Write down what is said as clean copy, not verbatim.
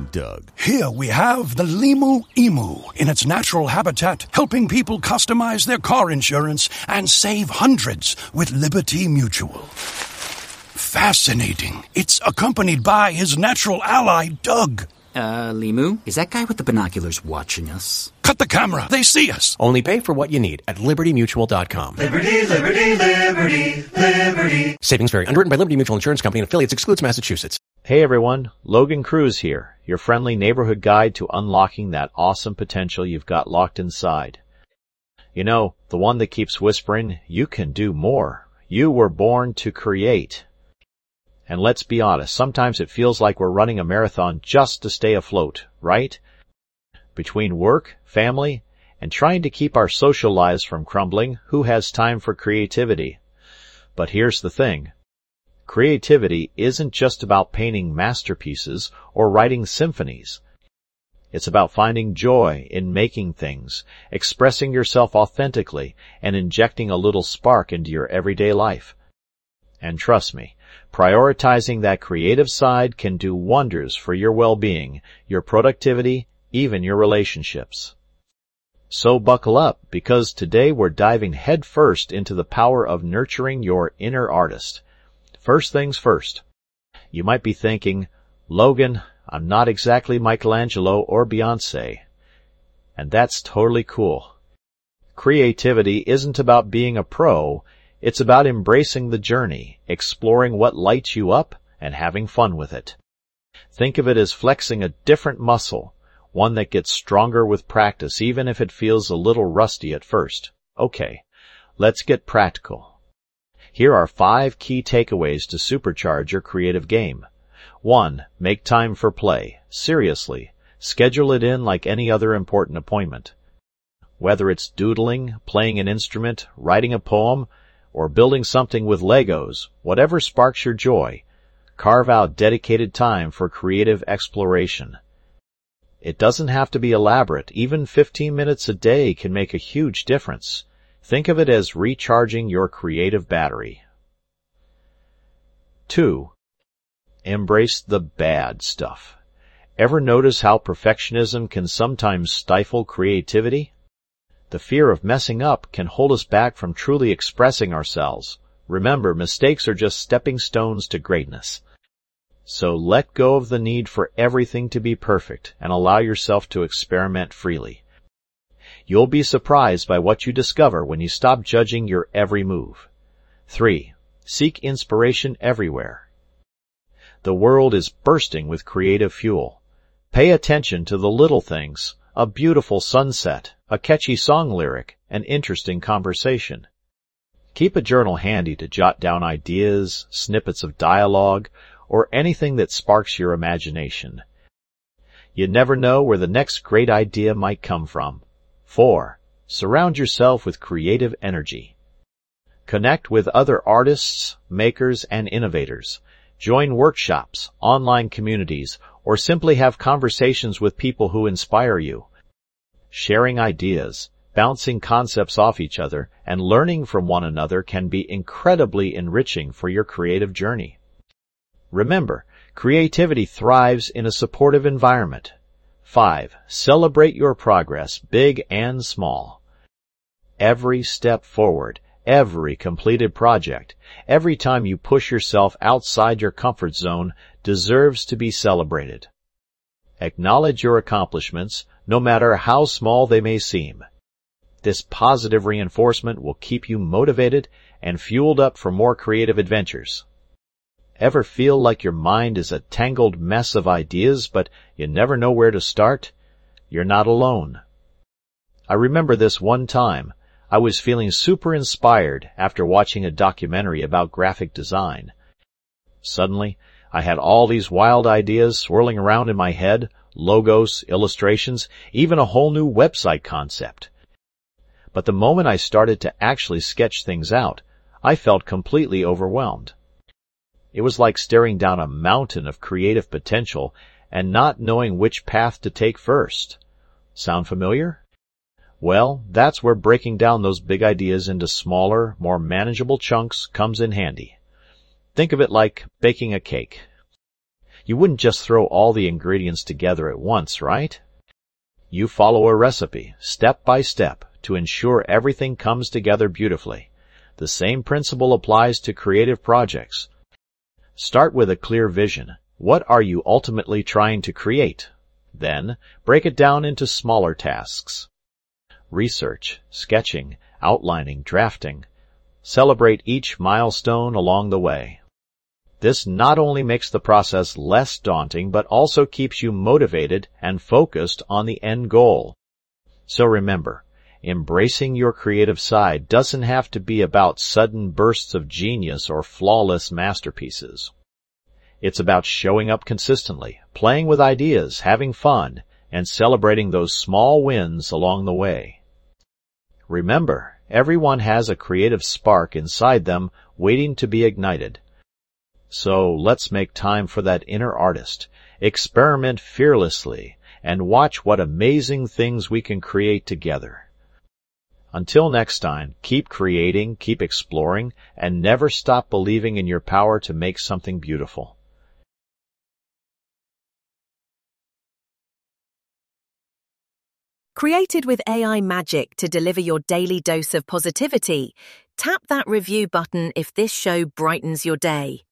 Doug. Here we have the Limu Emu in its natural habitat, helping people customize their car insurance and save hundreds with Liberty Mutual. Fascinating. It's accompanied by his natural ally, Doug. Limu, is that guy with the binoculars watching us? Cut the camera. They see us. Only pay for what you need at LibertyMutual.com. Liberty, liberty, liberty, liberty. Savings vary. Underwritten by Liberty Mutual Insurance Company and affiliates. Excludes Massachusetts. Hey everyone, Logan Cruz here, your friendly neighborhood guide to unlocking that awesome potential you've got locked inside. You know, the one that keeps whispering, you can do more. You were born to create. And let's be honest, sometimes it feels like we're running a marathon just to stay afloat, right? Between work, family, and trying to keep our social lives from crumbling, who has time for creativity? But here's the thing. Creativity isn't just about painting masterpieces or writing symphonies. It's about finding joy in making things, expressing yourself authentically, and injecting a little spark into your everyday life. And trust me, prioritizing that creative side can do wonders for your well-being, your productivity, even your relationships. So buckle up, because today we're diving headfirst into the power of nurturing your inner artist. First things first. You might be thinking, Logan, I'm not exactly Michelangelo or Beyoncé. And that's totally cool. Creativity isn't about being a pro. It's about embracing the journey, exploring what lights you up, and having fun with it. Think of it as flexing a different muscle, one that gets stronger with practice, even if it feels a little rusty at first. Okay, let's get practical. Here are 5 key takeaways to supercharge your creative game. 1. Make time for play. Seriously, schedule it in like any other important appointment. Whether it's doodling, playing an instrument, writing a poem, or building something with Legos, whatever sparks your joy, carve out dedicated time for creative exploration. It doesn't have to be elaborate. Even 15 minutes a day can make a huge difference. Think of it as recharging your creative battery. 2. Embrace the bad stuff. Ever notice how perfectionism can sometimes stifle creativity? The fear of messing up can hold us back from truly expressing ourselves. Remember, mistakes are just stepping stones to greatness. So let go of the need for everything to be perfect and allow yourself to experiment freely. You'll be surprised by what you discover when you stop judging your every move. 3. Seek inspiration everywhere. The world is bursting with creative fuel. Pay attention to the little things. A beautiful sunset, a catchy song lyric, an interesting conversation. Keep a journal handy to jot down ideas, snippets of dialogue, or anything that sparks your imagination. You never know where the next great idea might come from. 4. Surround yourself with creative energy. Connect with other artists, makers, and innovators. Join workshops, online communities, or simply have conversations with people who inspire you. Sharing ideas, bouncing concepts off each other, and learning from one another can be incredibly enriching for your creative journey. Remember, creativity thrives in a supportive environment. 5. Celebrate your progress, big and small. Every step forward, every completed project, every time you push yourself outside your comfort zone deserves to be celebrated. Acknowledge your accomplishments, no matter how small they may seem. This positive reinforcement will keep you motivated and fueled up for more creative adventures. Ever feel like your mind is a tangled mess of ideas, but you never know where to start? You're not alone. I remember this one time. I was feeling super inspired after watching a documentary about graphic design. Suddenly, I had all these wild ideas swirling around in my head, logos, illustrations, even a whole new website concept. But the moment I started to actually sketch things out, I felt completely overwhelmed. It was like staring down a mountain of creative potential and not knowing which path to take first. Sound familiar? Well, that's where breaking down those big ideas into smaller, more manageable chunks comes in handy. Think of it like baking a cake. You wouldn't just throw all the ingredients together at once, right? You follow a recipe, step by step, to ensure everything comes together beautifully. The same principle applies to creative projects. Start with a clear vision. What are you ultimately trying to create? Then, break it down into smaller tasks. Research, sketching, outlining, drafting. Celebrate each milestone along the way. This not only makes the process less daunting, but also keeps you motivated and focused on the end goal. So remember, embracing your creative side doesn't have to be about sudden bursts of genius or flawless masterpieces. It's about showing up consistently, playing with ideas, having fun, and celebrating those small wins along the way. Remember, everyone has a creative spark inside them waiting to be ignited. So let's make time for that inner artist, experiment fearlessly, and watch what amazing things we can create together. Until next time, keep creating, keep exploring, and never stop believing in your power to make something beautiful. Created with AI magic to deliver your daily dose of positivity, tap that review button if this show brightens your day.